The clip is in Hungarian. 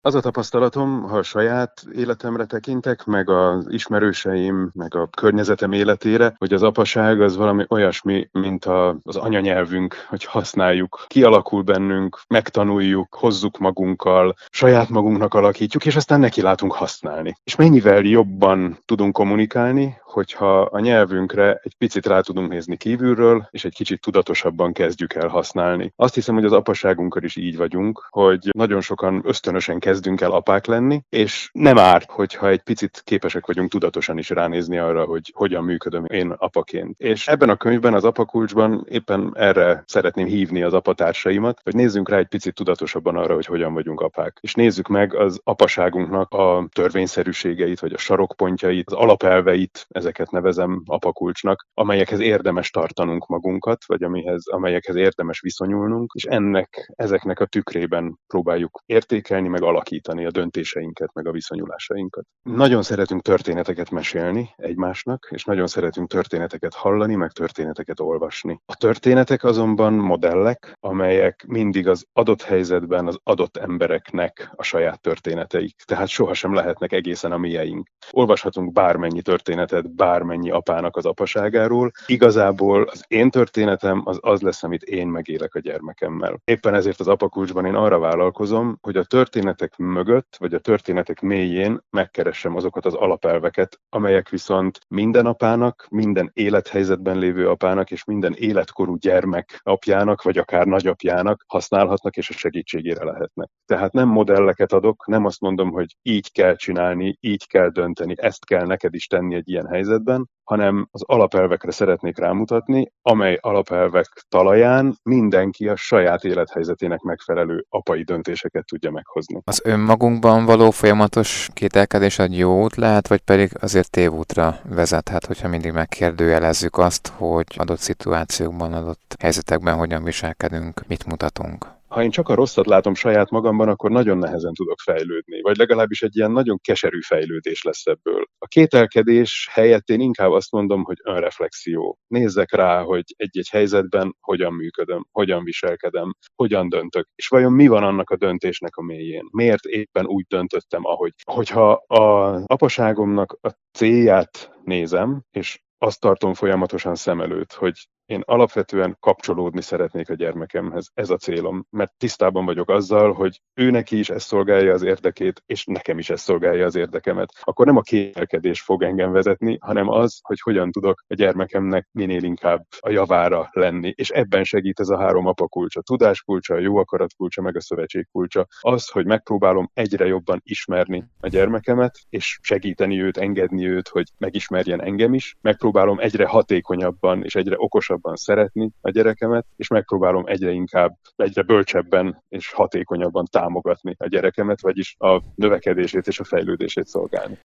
Az a tapasztalatom, ha a saját életemre tekintek, meg az ismerőseim, meg a környezetem életére, hogy az apaság az valami olyasmi, mint az anyanyelvünk, hogy használjuk, kialakul bennünk, megtanuljuk, hozzuk magunkkal, saját magunknak alakítjuk, és aztán nekilátunk használni. És mennyivel jobban tudunk kommunikálni, hogyha a nyelvünkre egy picit rá tudunk nézni kívülről, és egy kicsit tudatosabban kezdjük el használni. Azt hiszem, hogy az apaságunkkal is így vagyunk, hogy nagyon sokan ösztönösen kezdünk el apák lenni, és nem árt, hogyha egy picit képesek vagyunk tudatosan is ránézni arra, hogy hogyan működöm én apaként. És ebben a könyvben, az apakulcsban éppen erre szeretném hívni az apatársaimat, hogy nézzünk rá egy picit tudatosabban arra, hogy hogyan vagyunk apák. És nézzük meg az apaságunknak a törvényszerűségeit, vagy a sarokpontjait, az alapelveit, ezeket nevezem apakulcsnak, amelyekhez érdemes tartanunk magunkat, vagy amelyekhez érdemes viszonyulnunk, és ezeknek a tükrében próbáljuk értékelni, meg alakítani a döntéseinket, meg a viszonyulásainkat. Nagyon szeretünk történeteket mesélni egymásnak, és nagyon szeretünk történeteket hallani, meg történeteket olvasni. A történetek azonban modellek, amelyek mindig az adott helyzetben az adott embereknek a saját történeteik, tehát sohasem lehetnek egészen a mieink. Olvashatunk bármennyi történetet bármennyi apának az apaságáról. Igazából az én történetem az lesz, amit én megélek a gyermekemmel. Éppen ezért az apakulcsban én arra vállalkozom, hogy a történetek mögött, vagy a történetek mélyén megkeressem azokat az alapelveket, amelyek viszont minden apának, minden élethelyzetben lévő apának és minden életkorú gyermek apjának, vagy akár nagyapjának használhatnak és a segítségére lehetnek. Tehát nem modelleket adok, nem azt mondom, hogy így kell csinálni, így kell dönteni, ezt kell neked is tenni egy ilyen helyzetben, hanem az alapelvekre szeretnék rámutatni, amely alapelvek talaján mindenki a saját élethelyzetének megfelelő apai döntéseket tudja meghozni. Az önmagunkban való folyamatos kételkedés egy jó út lehet, vagy pedig azért tévútra vezethet, hogyha mindig megkérdőjelezzük azt, hogy adott szituációkban, adott helyzetekben hogyan viselkedünk, mit mutatunk. Ha én csak a rosszat látom saját magamban, akkor nagyon nehezen tudok fejlődni, vagy legalábbis egy ilyen nagyon keserű fejlődés lesz ebből. A kételkedés helyett én inkább azt mondom, hogy önreflexió. Nézzek rá, hogy egy-egy helyzetben hogyan működöm, hogyan viselkedem, hogyan döntök, és vajon mi van annak a döntésnek a mélyén. Miért éppen úgy döntöttem, ahogy. Hogyha az apaságomnak a célját nézem, és azt tartom folyamatosan szem előtt, hogy én alapvetően kapcsolódni szeretnék a gyermekemhez. Ez a célom, mert tisztában vagyok azzal, hogy ő neki is ez szolgálja az érdekét, és nekem is ez szolgálja az érdekemet. Akkor nem a kételkedés fog engem vezetni, hanem az, hogy hogyan tudok a gyermekemnek minél inkább a javára lenni. És ebben segít ez a három apakulcs, a tudáskulcsa, a jó akarat kulcsa, meg a szövetség kulcsa. Az, hogy megpróbálom egyre jobban ismerni a gyermekemet, és segíteni őt, engedni őt, hogy megismerjen engem is. Megpróbálom egyre hatékonyabban és egyre okosabban szeretni a gyerekemet, és megpróbálom egyre bölcsebben és hatékonyabban támogatni a gyerekemet, vagyis a növekedését és a fejlődését szolgálni.